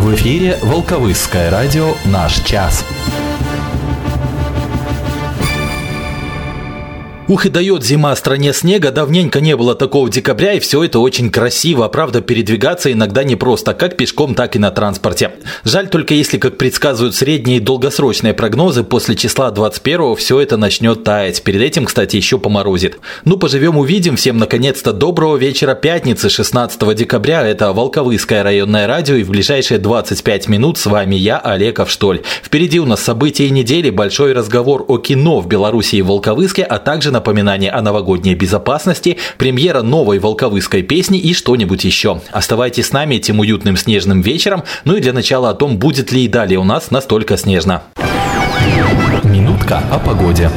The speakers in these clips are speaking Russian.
В эфире Волковысское радио «Наш час». Ух, и дает зима стране снега, давненько не было такого декабря, и все это очень красиво. Правда, передвигаться иногда непросто, как пешком, так и на транспорте. Жаль только, если, как предсказывают средние и долгосрочные прогнозы, после числа 21-го все это начнет таять. Перед этим, кстати, еще поморозит. Ну, поживем, увидим. Всем, наконец-то, доброго вечера пятницы, 16 декабря. Это Волковысское районное радио, и в ближайшие 25 минут с вами я, Олег Авштоль. Впереди у нас события недели, большой разговор о кино в Беларуси и Волковыске, а также напоминание о новогодней безопасности, премьера новой волковысской песни и что-нибудь еще. Оставайтесь с нами этим уютным снежным вечером. Ну и для начала о том, будет ли и далее у нас настолько снежно. Минутка о погоде.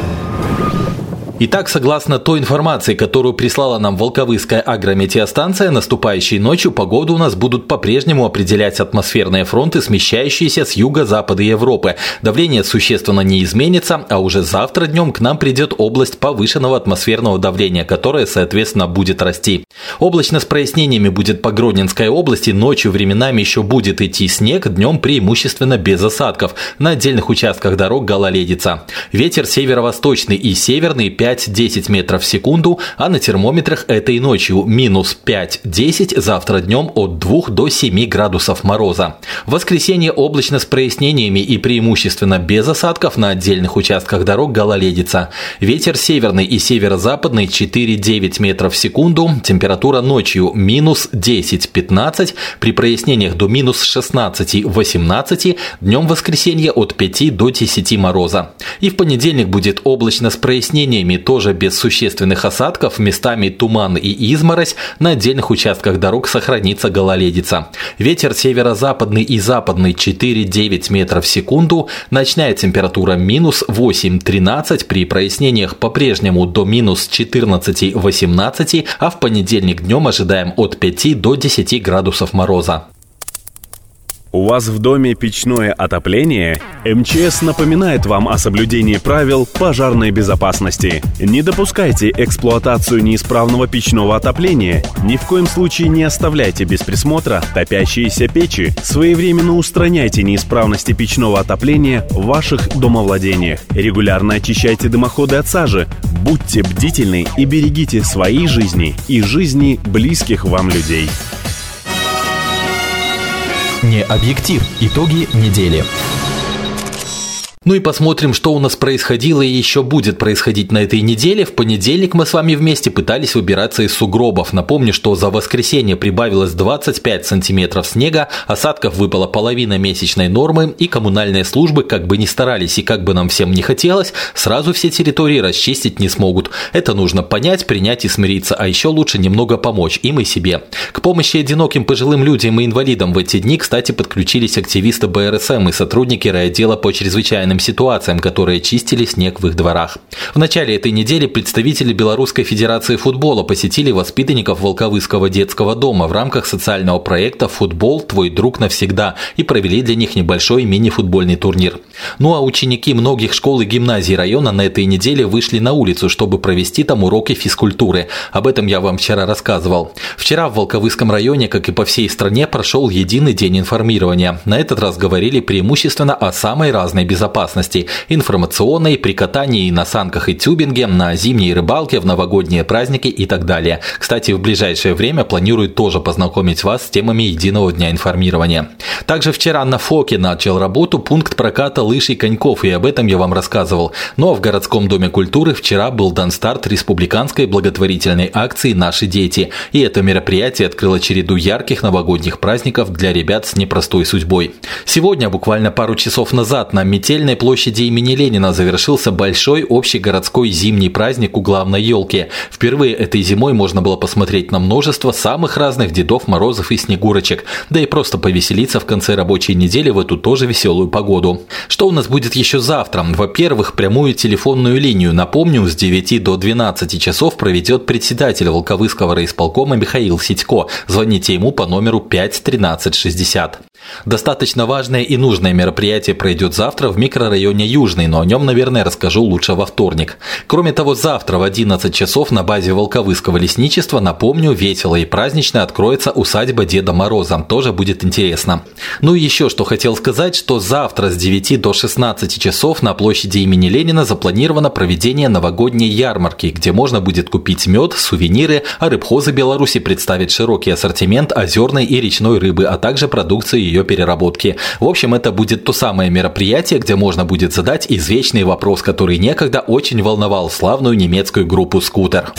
Итак, согласно той информации, которую прислала нам Волковысская агрометеостанция, наступающей ночью погоду у нас будут по-прежнему определять атмосферные фронты, смещающиеся с юго-запада Европы. Давление существенно не изменится, а уже завтра днем к нам придет область повышенного атмосферного давления, которое, соответственно, будет расти. Облачно с прояснениями будет по Гродненской области, ночью временами еще будет идти снег, днем преимущественно без осадков. На отдельных участках дорог гололедица. Ветер северо-восточный и северный 5-10 метров в секунду, а на термометрах этой ночью минус 5-10, завтра днем от 2 до 7 градусов мороза. В воскресенье облачно с прояснениями и преимущественно без осадков, на отдельных участках дорог гололедица. Ветер северный и северо-западный 4-9 метров в секунду, температура ночью минус 10-15, при прояснениях до минус 16-18, днем в воскресенье от 5 до 10 мороза. И в понедельник будет облачно с прояснениями, тоже без существенных осадков, местами туман и изморозь, на отдельных участках дорог сохранится гололедица. Ветер северо-западный и западный 4-9 метров в секунду, ночная температура минус 8-13, при прояснениях по-прежнему до минус 14-18, а в понедельник днем ожидаем от 5 до 10 градусов мороза. У вас в доме печное отопление? МЧС напоминает вам о соблюдении правил пожарной безопасности. Не допускайте эксплуатацию неисправного печного отопления. Ни в коем случае не оставляйте без присмотра топящиеся печи. Своевременно устраняйте неисправности печного отопления в ваших домовладениях. Регулярно очищайте дымоходы от сажи. Будьте бдительны и берегите свои жизни и жизни близких вам людей. Не объектив. Итоги недели. Ну и посмотрим, что у нас происходило и еще будет происходить на этой неделе. В понедельник мы с вами вместе пытались выбираться из сугробов. Напомню, что за воскресенье прибавилось 25 сантиметров снега, осадков выпала половина месячной нормы, и коммунальные службы, как бы ни старались и как бы нам всем не хотелось, сразу все территории расчистить не смогут. Это нужно понять, принять и смириться, а еще лучше немного помочь им и себе. К помощи одиноким пожилым людям и инвалидам в эти дни, кстати, подключились активисты БРСМ и сотрудники райотдела по чрезвычайным ситуациям, которые чистили снег в их дворах. В начале этой недели представители Белорусской Федерации футбола посетили воспитанников Волковысского детского дома в рамках социального проекта «Футбол. Твой друг навсегда» и провели для них небольшой мини-футбольный турнир. Ну а ученики многих школ и гимназий района на этой неделе вышли на улицу, чтобы провести там уроки физкультуры. Об этом я вам вчера рассказывал. Вчера в Волковысском районе, как и по всей стране, прошел единый день информирования. На этот раз говорили преимущественно о самой разной безопасности. Информационной, при катании на санках и тюбинге, на зимней рыбалке, в новогодние праздники и так далее. Кстати, в ближайшее время планирую тоже познакомить вас с темами единого дня информирования. Также вчера на ФОКе начал работу пункт проката лыж и коньков, и об этом я вам рассказывал. Ну а в городском доме культуры вчера был дан старт республиканской благотворительной акции «Наши дети». И это мероприятие открыло череду ярких новогодних праздников для ребят с непростой судьбой. Сегодня, буквально пару часов назад, на Метельной площади имени Ленина завершился большой общегородской зимний праздник у главной елки. Впервые этой зимой можно было посмотреть на множество самых разных Дедов Морозов и Снегурочек, да и просто повеселиться в конце рабочей недели в эту тоже веселую погоду. Что у нас будет еще завтра? Во-первых, прямую телефонную линию, напомню, с 9 до 12 часов проведет председатель Волковысского райисполкома Михаил Сидько. Звоните ему по номеру 5 13 60. Достаточно важное и нужное мероприятие пройдет завтра в микрорайоне Южный, но о нем, наверное, расскажу лучше во вторник. Кроме того, завтра в 11 часов на базе Волковыского лесничества, напомню, весело и празднично откроется усадьба Деда Мороза. Тоже будет интересно. Ну и еще что хотел сказать, что завтра с 9 до 16 часов на площади имени Ленина запланировано проведение новогодней ярмарки, где можно будет купить мед, сувениры, а рыбхозы Беларуси представят широкий ассортимент озерной и речной рыбы, а также продукции ее переработки. В общем, это будет то самое мероприятие, где можно будет задать извечный вопрос, который некогда очень волновал славную немецкую группу «Скутер».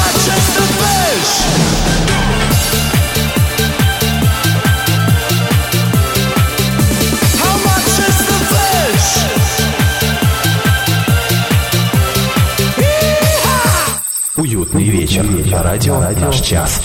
Уютный вечер. Радио «Наш час».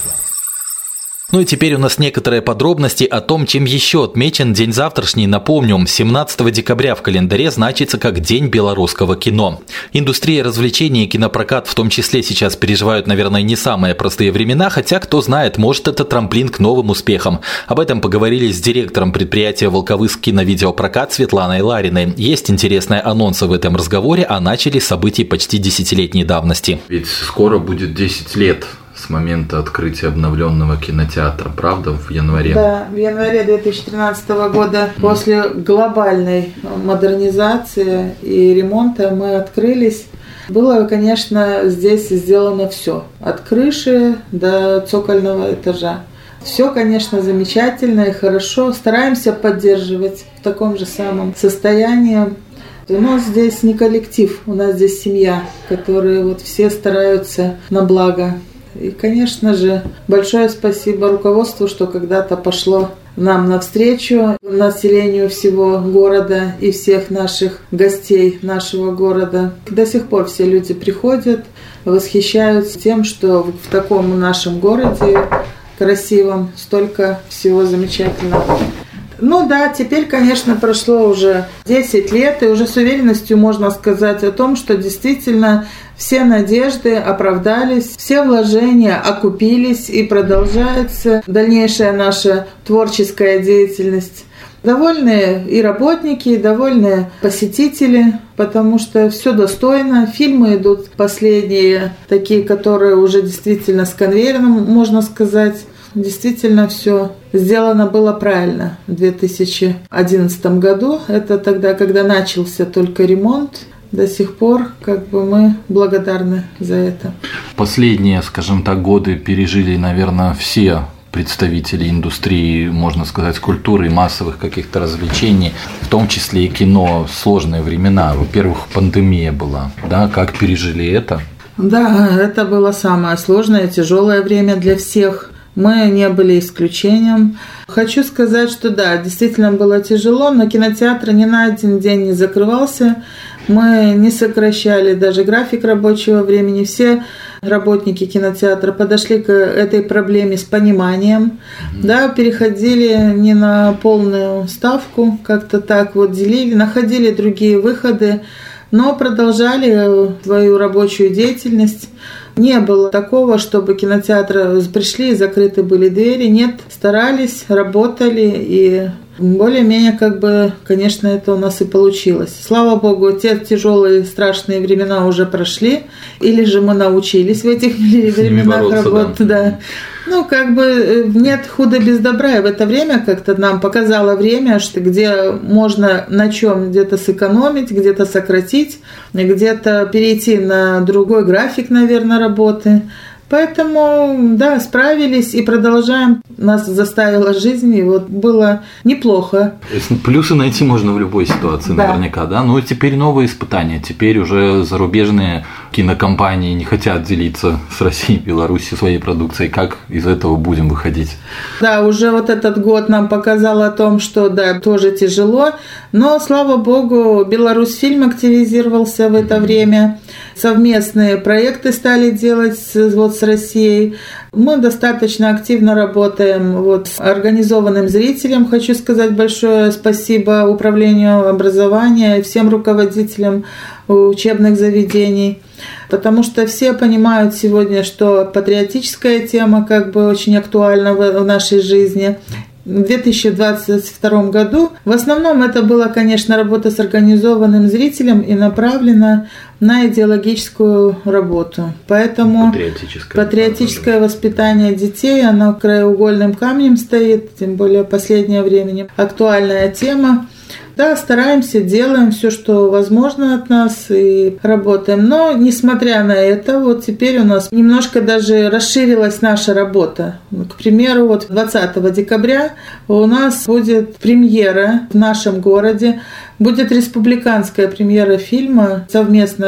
Ну и теперь у нас некоторые подробности о том, чем еще отмечен день завтрашний. Напомню, 17 декабря в календаре значится как День белорусского кино. Индустрия развлечений и кинопрокат в том числе сейчас переживают, наверное, не самые простые времена, хотя, кто знает, может, это трамплин к новым успехам. Об этом поговорили с директором предприятия «Волковыск киновидеопрокат» Светланой Лариной. Есть интересные анонсы в этом разговоре, а начали с событий почти десятилетней давности. Ведь скоро будет 10 лет с момента открытия обновленного кинотеатра, правда, в январе? Да, в январе 2013 года после глобальной модернизации и ремонта мы открылись. Было, конечно, здесь сделано все, от крыши до цокольного этажа. Все, конечно, замечательно и хорошо. Стараемся поддерживать в таком же самом состоянии. У нас здесь не коллектив, у нас здесь семья, которые вот все стараются на благо. И, конечно же, большое спасибо руководству, что когда-то пошло нам навстречу, населению всего города и всех наших гостей нашего города. До сих пор все люди приходят, восхищаются тем, что в таком нашем городе красивом столько всего замечательного. Ну да, теперь, конечно, прошло уже 10 лет, и уже с уверенностью можно сказать о том, что действительно все надежды оправдались, все вложения окупились, и продолжается дальнейшая наша творческая деятельность. Довольны и работники, и довольны посетители, потому что все достойно. Фильмы идут последние, такие, которые уже действительно с конвейером, можно сказать. Действительно, все сделано было правильно в 2011 году. Это тогда, когда начался только ремонт. До сих пор мы благодарны за это. Последние, скажем так, годы пережили, наверное, все представители индустрии, можно сказать, культуры и массовых каких-то развлечений, в том числе и кино, сложные времена. Во-первых, пандемия была, да, как пережили это? Да, это было самое сложное, тяжелое время для всех. Мы не были исключением. Хочу сказать, что да, действительно было тяжело, но кинотеатр ни на один день не закрывался. Мы не сокращали даже график рабочего времени. Все работники кинотеатра подошли к этой проблеме с пониманием. Да, переходили не на полную ставку, как-то так вот делили, находили другие выходы, но продолжали свою рабочую деятельность. Не было такого, чтобы кинотеатры пришли и закрыты были двери. Нет, старались, работали, и более-менее, конечно, это у нас и получилось. Слава Богу, те тяжелые, страшные времена уже прошли, или же мы научились в этих временах работать. Да. Нет худа без добра, и в это время как-то нам показало время, что где можно на чем где-то сэкономить, где-то сократить, где-то перейти на другой график, наверное, работы. Поэтому, да, справились и продолжаем. Нас заставила жизнь, и вот было неплохо. То есть плюсы найти можно в любой ситуации, да. Наверняка, да? Но теперь новые испытания. Теперь уже зарубежные кинокомпании не хотят делиться с Россией и Беларусью своей продукцией. Как из этого будем выходить? Да, уже вот этот год нам показал о том, что, да, тоже тяжело. Но, слава богу, Беларусьфильм активизировался в это время. Совместные проекты стали делать с Россией. Мы достаточно активно работаем с организованным зрителем. Хочу сказать большое спасибо Управлению образования и всем руководителям учебных заведений, потому что все понимают сегодня, что патриотическая тема очень актуальна в нашей жизни. в 2022 году. В основном это была, конечно, работа с организованным зрителем и направлена на идеологическую работу. Поэтому патриотическое воспитание детей, оно краеугольным камнем стоит, тем более в последнее время актуальная тема. Да, стараемся, делаем все, что возможно от нас и работаем. Но, несмотря на это, вот теперь у нас немножко даже расширилась наша работа. К примеру, вот 20 декабря у нас будет премьера в нашем городе. Будет республиканская премьера фильма, совместно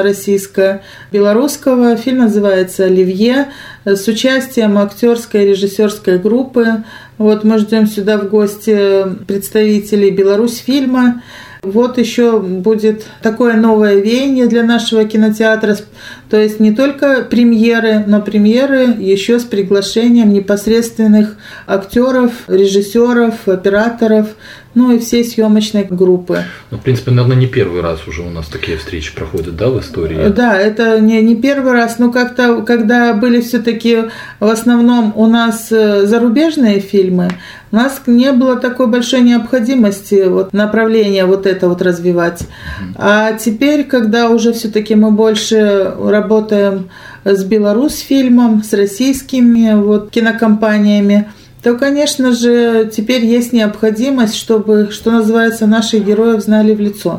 российско-белорусского. Фильм называется «Оливье», с участием актерской и режиссерской группы. Вот мы ждем сюда в гости представителей Беларусьфильма. Вот еще будет такое новое веяние для нашего кинотеатра. То есть не только премьеры, но премьеры еще с приглашением непосредственных актеров, режиссеров, операторов, ну и всей съемочной группы. Ну, в принципе, наверное, не первый раз уже у нас такие встречи проходят, да, в истории? Да, это не первый раз, но как-то, когда были все-таки в основном у нас зарубежные фильмы, у нас не было такой большой необходимости вот направления вот это вот развивать. А теперь, когда уже все-таки мы больше работаем с Беларусьфильмом, с российскими вот кинокомпаниями, то, конечно же, теперь есть необходимость, чтобы, что называется, наших героев знали в лицо.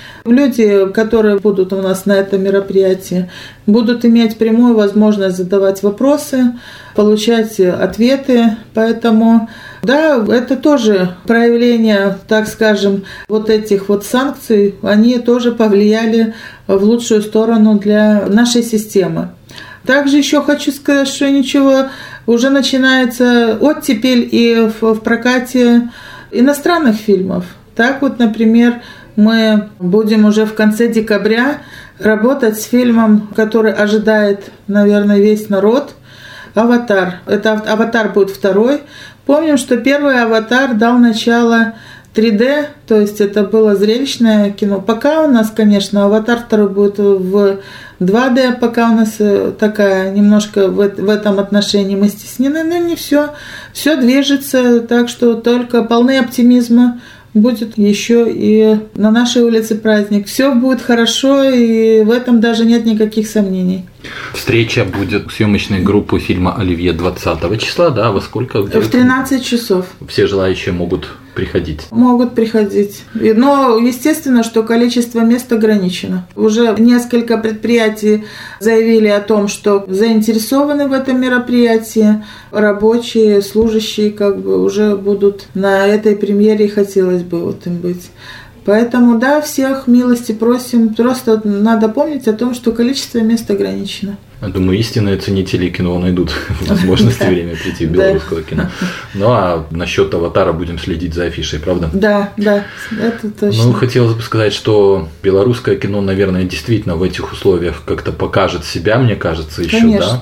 Люди, которые будут у нас на этом мероприятии, будут иметь прямую возможность задавать вопросы, получать ответы. Поэтому, да, это тоже проявление, так скажем, вот этих вот санкций, они тоже повлияли в лучшую сторону для нашей системы. Также еще хочу сказать, что ничего, уже начинается оттепель и в прокате иностранных фильмов. Так вот, например, мы будем уже в конце декабря работать с фильмом, который ожидает, наверное, весь народ. «Аватар». Это «Аватар» будет второй. Помним, что первый «Аватар» дал начало 3D, то есть это было зрелищное кино. Пока у нас, конечно, «Аватар» второй будет в 2D, пока у нас такая немножко в этом отношении мы стеснены, но не все. Все движется, так что только полны оптимизма. Будет еще и на нашей улице праздник. Все будет хорошо, и в этом даже нет никаких сомнений. Встреча будет съемочной группы фильма «Оливье» 20 числа, да? Во сколько? В 13 часов. Все желающие могут приходить? Могут приходить. Но, естественно, что количество мест ограничено. Уже несколько предприятий заявили о том, что заинтересованы в этом мероприятии. Рабочие, служащие как бы уже будут на этой премьере, и хотелось бы вот им быть. Поэтому, да, всех милости просим. Просто надо помнить о том, что количество мест ограничено. Я думаю, истинные ценители кино найдут возможность и время прийти в белорусское кино. Ну, а насчет «Аватара» будем следить за афишей, правда? Да, это точно. Ну, хотелось бы сказать, что белорусское кино, наверное, действительно в этих условиях как-то покажет себя, мне кажется, еще, да?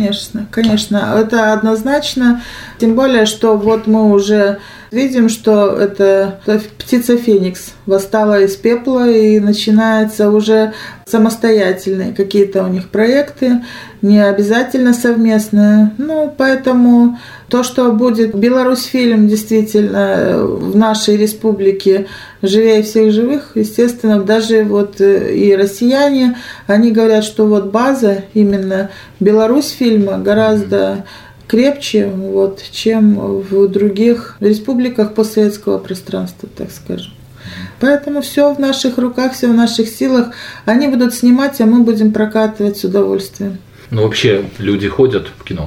Конечно. Это однозначно. Тем более, что вот мы уже видим, что это птица Феникс восстала из пепла, и начинаются уже самостоятельные какие-то у них проекты, не обязательно совместные. Ну, поэтому то, что будет Беларусьфильм действительно в нашей республике живее всех живых, естественно, даже вот и россияне, они говорят, что вот база именно Беларусьфильма гораздо крепче, вот, чем в других республиках постсоветского пространства, так скажем. Поэтому все в наших руках, все в наших силах. Они будут снимать, а мы будем прокатывать с удовольствием. Ну, вообще, люди ходят в кино?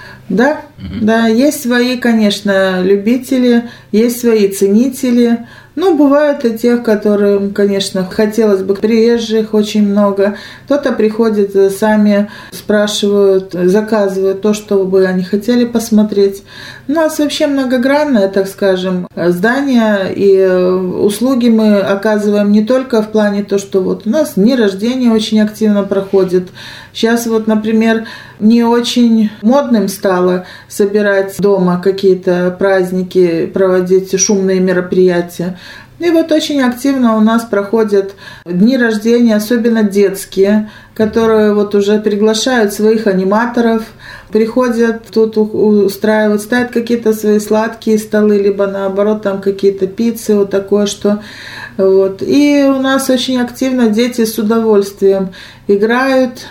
Да, да, есть свои, конечно, любители, есть свои ценители. Ну, бывают и тех, которым, конечно, хотелось бы, приезжих очень много. Кто-то приходит, сами спрашивают, заказывают то, что бы они хотели посмотреть. У нас вообще многогранное, так скажем, здание, и услуги мы оказываем не только в плане то, что вот у нас дни рождения очень активно проходят. Сейчас вот, например, не очень модным стало собирать дома какие-то праздники, проводить шумные мероприятия. И вот очень активно у нас проходят дни рождения, особенно детские, которые вот уже приглашают своих аниматоров, приходят тут устраивают, ставят какие-то свои сладкие столы, либо наоборот там какие-то пиццы, вот такое, что вот. И у нас очень активно дети с удовольствием играют,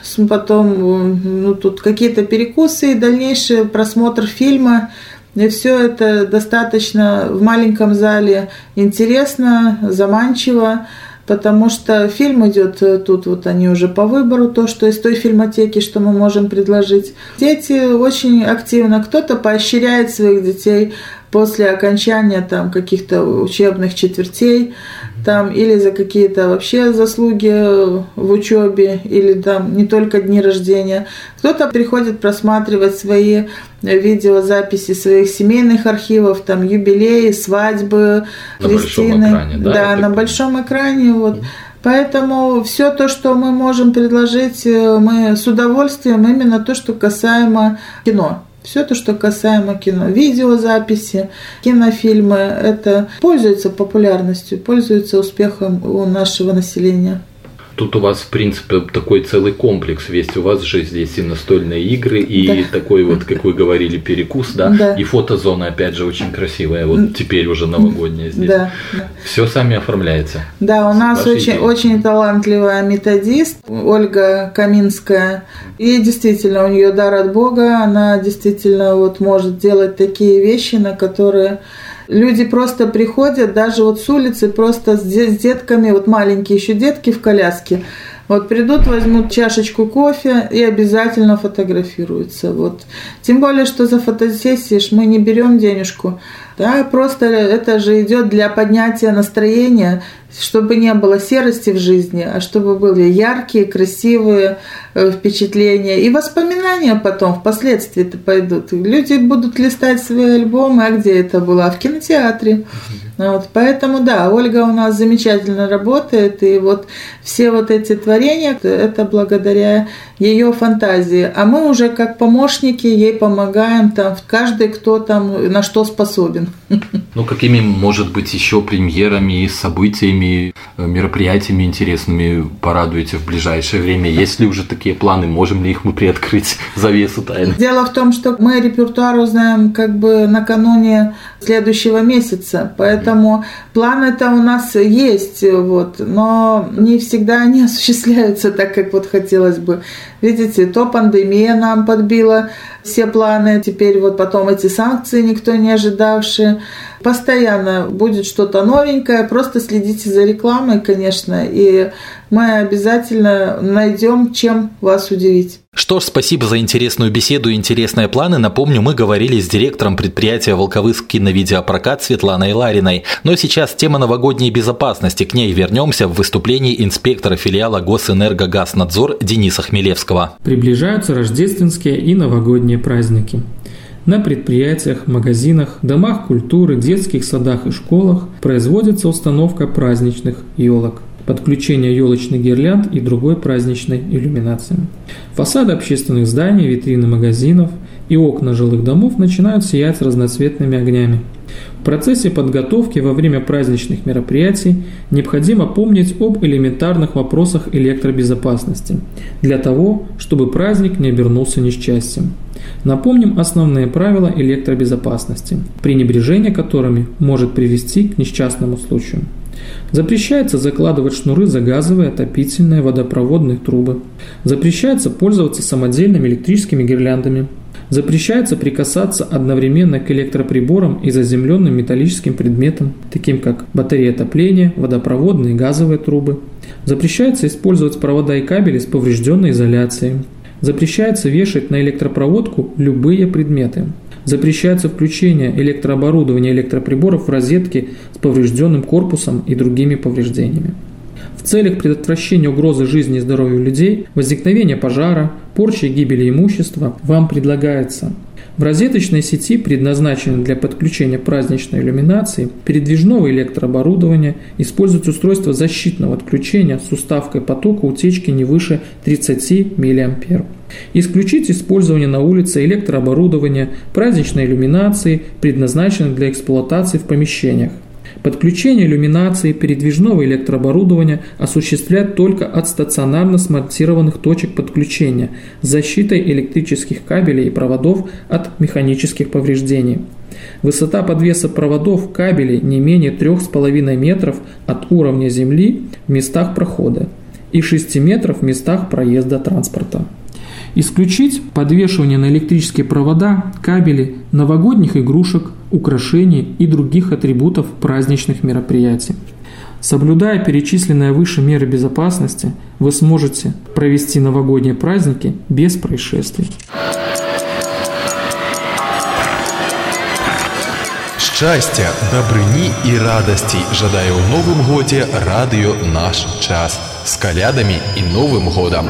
потом тут какие-то перекусы и дальнейший просмотр фильма. И все это достаточно в маленьком зале интересно, заманчиво, потому что фильм идет тут, вот они уже по выбору, то, что из той фильмотеки, что мы можем предложить. Дети очень активно, кто-то поощряет своих детей после окончания там каких-то учебных четвертей, там, или за какие-то вообще заслуги в учебе, или там не только дни рождения. Кто-то приходит просматривать свои видеозаписи своих семейных архивов, там юбилеи, свадьбы, крестины. На большом экране, да? Да, на большом экране. Вот. Поэтому все то, что мы можем предложить, мы с удовольствием, именно то, что касаемо кино. Все то, что касаемо кино, видеозаписи, кинофильмы, это пользуется популярностью, пользуется успехом у нашего населения. Тут у вас, в принципе, такой целый комплекс весь. У вас же здесь и настольные игры, и такой вот, как вы говорили, перекус, да? И фотозона, опять же, очень красивая. Вот теперь уже новогодняя здесь. Да. Все сами оформляется. Да, у нас очень талантливая методист Ольга Каминская. И действительно, у нее дар от Бога. Она действительно вот может делать такие вещи, на которые... Люди просто приходят, даже вот с улицы, просто с детками, вот маленькие еще детки в коляске, вот придут, возьмут чашечку кофе и обязательно фотографируются. Вот. Тем более, что за фотосессии мы не берем денежку, да, просто это же идет для поднятия настроения, чтобы не было серости в жизни, а чтобы были яркие, красивые впечатления и воспоминания потом, впоследствии-то пойдут. Люди будут листать свои альбомы, а где это было? А в кинотеатре. Вот, поэтому, да, Ольга у нас замечательно работает, и вот все вот эти творения, это благодаря ее фантазии. А мы уже как помощники ей помогаем, там, каждый, кто там на что способен. Ну, какими, может быть, еще премьерами, событиями, мероприятиями интересными порадуете в ближайшее время? Есть ли уже такие планы? Можем ли их мы приоткрыть, завесу тайны? Дело в том, что мы репертуар узнаем как бы накануне следующего месяца, поэтому планы-то у нас есть, вот, но не всегда они осуществляются так, как вот хотелось бы. Видите, то пандемия нам подбила все планы, теперь вот потом эти санкции никто не ожидавший. Постоянно будет что-то новенькое, просто следите за рекламой, конечно, и мы обязательно найдем, чем вас удивить. Что ж, спасибо за интересную беседу и интересные планы. Напомню, мы говорили с директором предприятия «Волковыск киновидеопрокат» Светланой Лариной. Но сейчас тема новогодней безопасности. К ней вернемся в выступлении инспектора филиала Госэнергогазнадзор Дениса Хмелевского. Приближаются рождественские и новогодние праздники. На предприятиях, магазинах, домах культуры, детских садах и школах производится установка праздничных елок, подключение елочных гирлянд и другой праздничной иллюминации. Фасады общественных зданий, витрины магазинов и окна жилых домов начинают сиять разноцветными огнями. В процессе подготовки во время праздничных мероприятий необходимо помнить об элементарных вопросах электробезопасности для того, чтобы праздник не обернулся несчастьем. Напомним основные правила электробезопасности, пренебрежение которыми может привести к несчастному случаю. Запрещается закладывать шнуры за газовые, отопительные, водопроводные трубы. Запрещается пользоваться самодельными электрическими гирляндами. Запрещается прикасаться одновременно к электроприборам и заземленным металлическим предметам, таким как батареи отопления, водопроводные и газовые трубы. Запрещается использовать провода и кабели с поврежденной изоляцией. Запрещается вешать на электропроводку любые предметы. Запрещается включение электрооборудования и электроприборов в розетки с поврежденным корпусом и другими повреждениями. В целях предотвращения угрозы жизни и здоровью людей, возникновения пожара, порчи и гибели имущества вам предлагается: в розеточной сети, предназначенной для подключения праздничной иллюминации, передвижного электрооборудования, использовать устройство защитного отключения с уставкой потока утечки не выше 30 мА. Исключить использование на улице электрооборудования, праздничной иллюминации, предназначенной для эксплуатации в помещениях. Подключение иллюминации, передвижного электрооборудования осуществлять только от стационарно смонтированных точек подключения с защитой электрических кабелей и проводов от механических повреждений. Высота подвеса проводов кабелей не менее 3,5 метров от уровня земли в местах прохода и 6 метров в местах проезда транспорта. Исключить подвешивание на электрические провода, кабели, новогодних игрушек, украшений и других атрибутов праздничных мероприятий. Соблюдая перечисленные выше меры безопасности, вы сможете провести новогодние праздники без происшествий. Щастя, добрыні і радості жадаю у Новым годзе радыё «Наш час» с колядами и Новым годом.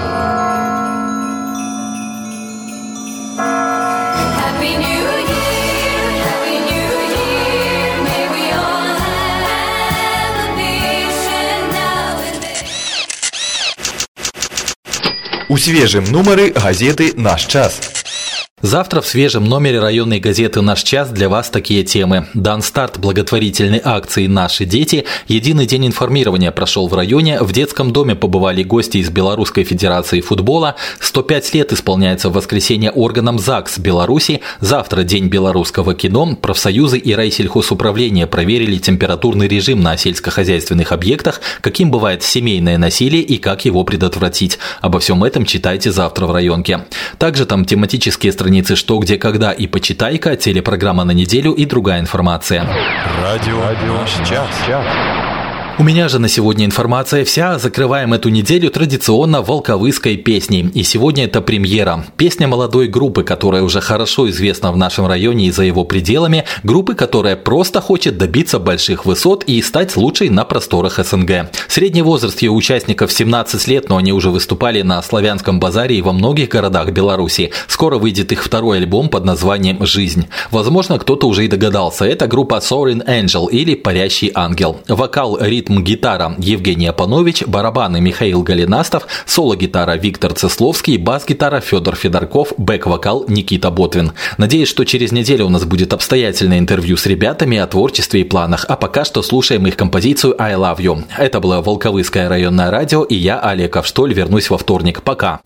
У свежем номере газеты «Наш час». Завтра в свежем номере районной газеты «Наш час» для вас такие темы. Дан старт благотворительной акции «Наши дети». Единый день информирования прошел в районе. В детском доме побывали гости из Белорусской Федерации футбола. 105 лет исполняется в воскресенье органам ЗАГС Беларуси. Завтра день белорусского кино. Профсоюзы и райсельхозуправление проверили температурный режим на сельскохозяйственных объектах, каким бывает семейное насилие и как его предотвратить. Обо всем этом читайте завтра в районке. Также там тематические страницы «Что, где, когда» и «Почитай-ка», телепрограмма на неделю и другая информация. Радио «Наш час». У меня же на сегодня информация вся. Закрываем эту неделю традиционно волковыской песней. И сегодня это премьера. Песня молодой группы, которая уже хорошо известна в нашем районе и за его пределами. Группы, которая просто хочет добиться больших высот и стать лучшей на просторах СНГ. Средний возраст ее участников 17 лет, но они уже выступали на Славянском базаре и во многих городах Беларуси. Скоро выйдет их второй альбом под названием «Жизнь». Возможно, кто-то уже и догадался. Это группа Soaring Angel или «Парящий ангел». Вокал, ритм, гитара Евгений Апанович, барабаны Михаил Голенастов, соло-гитара Виктор Цесловский, бас-гитара Федор Федорков, бэк-вокал Никита Ботвин. Надеюсь, что через неделю у нас будет обстоятельное интервью с ребятами о творчестве и планах, а пока что слушаем их композицию «I Love You». Это было Волковыское районное радио, и я, Олег Авштоль, вернусь во вторник. Пока!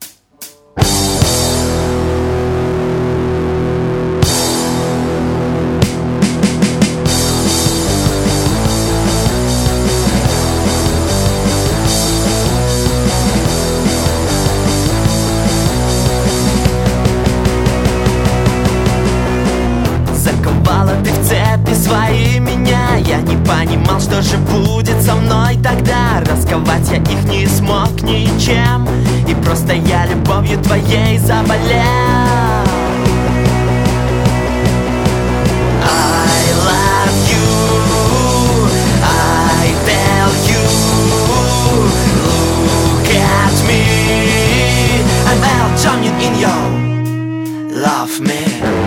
Понимал, что же будет со мной тогда. Расковать я их не смог ничем, и просто я любовью твоей заболел. I love you, I tell you. Look at me, I'm all drowning in you. Love me.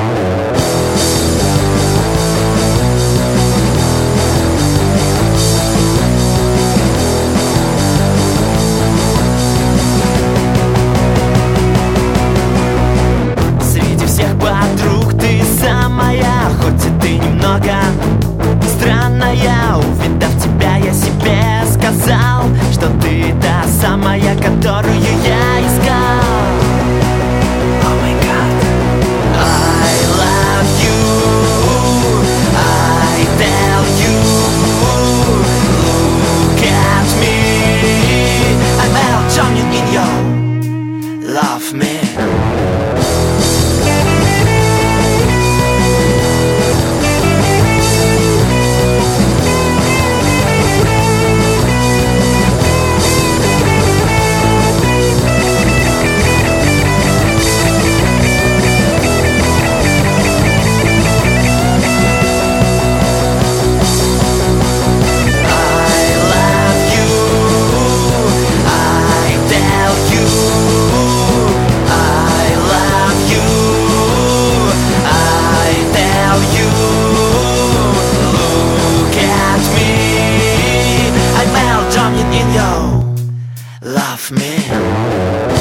Странная, увидав тебя, я себе сказал, что ты та самая, которую я искал. Oh my God. I love you, I tell you. Look at me, I'm all drowning in you. Love me. Love me.